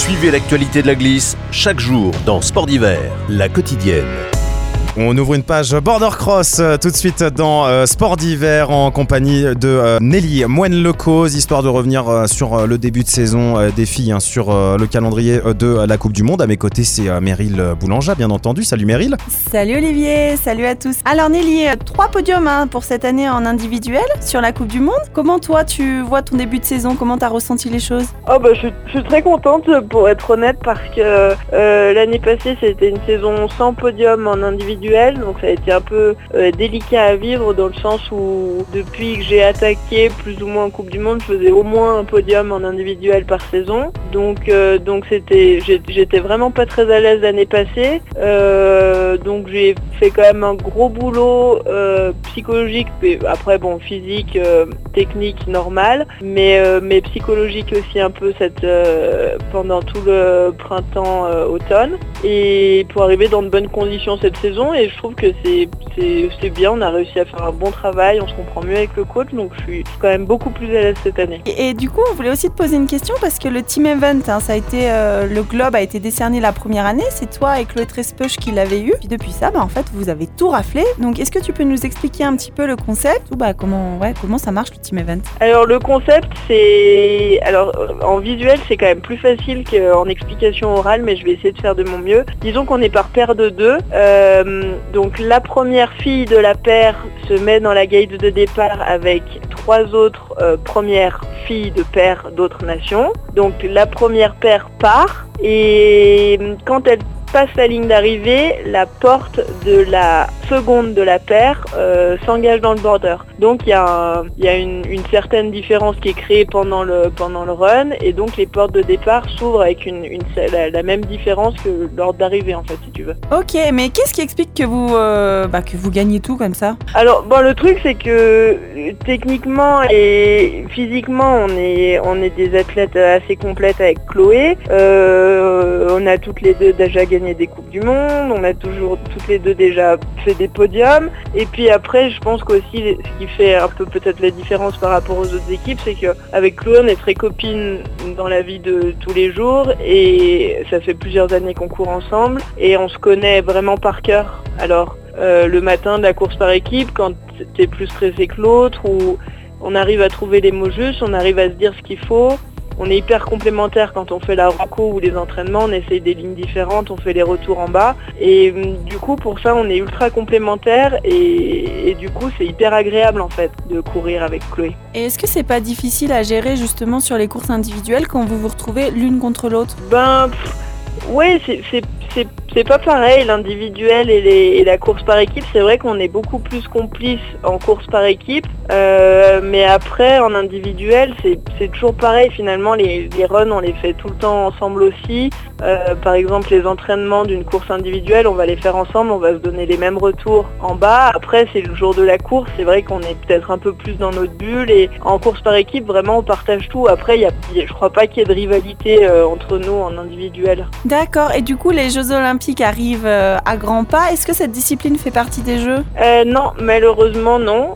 Suivez l'actualité de la glisse chaque jour dans Sport d'hiver, la quotidienne. On ouvre une page Border Cross tout de suite dans Sport d'hiver en compagnie de Nelly Moine-Lecause, histoire de revenir sur le début de saison des filles, sur le calendrier de la Coupe du Monde. À mes côtés, c'est Meryl Boulanja, bien entendu. Salut Meryl. Salut Olivier, salut à tous. Alors Nelly, 3 podiums pour cette année en individuel sur la Coupe du Monde. Comment toi tu vois ton début de saison? Comment t'as ressenti les choses? Je suis très contente pour être honnête parce que l'année passée c'était une saison sans podium en individuel. Donc ça a été un peu délicat à vivre dans le sens où depuis que j'ai attaqué plus ou moins en Coupe du Monde, je faisais au moins un podium en individuel par saison. Donc j'étais vraiment pas très à l'aise l'année passée. Donc j'ai fait quand même un gros boulot psychologique, et après physique, technique normal, mais psychologique aussi un peu pendant tout le printemps automne, et pour arriver dans de bonnes conditions cette saison. Et je trouve que c'est bien, on a réussi à faire un bon travail, on se comprend mieux avec le coach, donc je suis quand même beaucoup plus à l'aise cette année. Et du coup, on voulait aussi te poser une question parce que le Team Event, ça a été le Globe a été décerné la première année, c'est toi et Chloé Trespeuch qui l'avez eu. Puis depuis ça, en fait, vous avez tout raflé. Donc est-ce que tu peux nous expliquer un petit peu le concept ou comment ça marche le Team Event? Alors le concept, en visuel, c'est quand même plus facile qu'en explication orale, mais je vais essayer de faire de mon mieux. Disons qu'on est par paire de deux. Donc la première fille de la paire se met dans la gate de départ avec 3 autres premières filles de paire d'autres nations. Donc la première paire part et quand elle passe la ligne d'arrivée, la porte de la seconde de la paire s'engage dans le border. Donc il y a une certaine différence qui est créée pendant le run, et donc les portes de départ s'ouvrent avec la même différence que l'ordre d'arrivée en fait, si tu veux. Ok, mais qu'est-ce qui explique que vous gagnez tout comme ça? Alors le truc c'est que techniquement et physiquement on est des athlètes assez complètes avec Chloé. On a toutes les deux déjà gagné des Coupes du Monde, on a toujours toutes les deux déjà fait des podiums, et puis après je pense qu'aussi ce qui fait un peu peut-être la différence par rapport aux autres équipes, c'est qu'avec Chloé on est très copines dans la vie de tous les jours, et ça fait plusieurs années qu'on court ensemble et on se connaît vraiment par cœur. Alors le matin de la course par équipe, quand t'es plus stressé que l'autre, ou on arrive à trouver les mots justes, on arrive à se dire ce qu'il faut. On est hyper complémentaires quand on fait la reco ou les entraînements, on essaye des lignes différentes, on fait les retours en bas. Et du coup, pour ça, on est ultra complémentaires et du coup, c'est hyper agréable en fait de courir avec Chloé. Et est-ce que c'est pas difficile à gérer justement sur les courses individuelles quand vous vous retrouvez l'une contre l'autre? Ouais, c'est pas pareil l'individuel et la course par équipe. C'est vrai qu'on est beaucoup plus complices en course par équipe, mais après en individuel c'est toujours pareil finalement. Les runs on les fait tout le temps ensemble aussi. Par exemple les entraînements d'une course individuelle on va les faire ensemble, on va se donner les mêmes retours en bas. Après c'est le jour de la course, c'est vrai qu'on est peut-être un peu plus dans notre bulle, et en course par équipe vraiment on partage tout. Après je crois pas qu'il y ait de rivalité entre nous en individuel. D'accord, et du coup les Jeux Olympiques arrivent à grands pas. Est-ce que cette discipline fait partie des Jeux? Non, malheureusement non.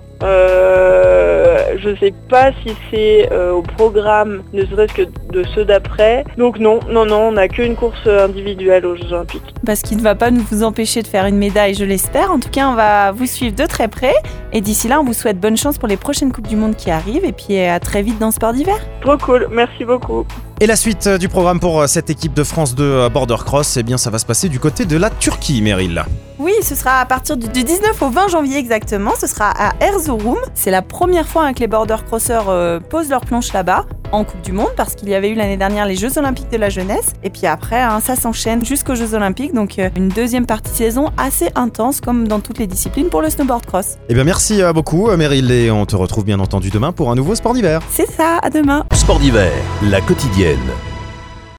Je sais pas si c'est au programme, ne serait-ce que de ceux d'après. Donc non, on n'a qu'une course individuelle aux Jeux Olympiques. Ce qui ne va pas nous vous empêcher de faire une médaille, je l'espère. En tout cas, on va vous suivre de très près. Et d'ici là, on vous souhaite bonne chance pour les prochaines Coupes du Monde qui arrivent. Et puis à très vite dans Sport d'hiver. Trop cool, merci beaucoup. Et la suite du programme pour cette équipe de France de Border Cross, ça va se passer du côté de la Turquie, Meryl. Oui, ce sera à partir du 19 au 20 janvier exactement. Ce sera à Erzurum. C'est la première fois que les border crosseurs posent leur planche là-bas en Coupe du Monde, parce qu'il y avait eu l'année dernière les Jeux Olympiques de la jeunesse. Et puis après, ça s'enchaîne jusqu'aux Jeux Olympiques. Donc une deuxième partie de saison assez intense, comme dans toutes les disciplines pour le snowboard cross. Merci beaucoup, Meryl, et on te retrouve bien entendu demain pour un nouveau Sport d'hiver. C'est ça, à demain. Sport d'hiver, la quotidienne.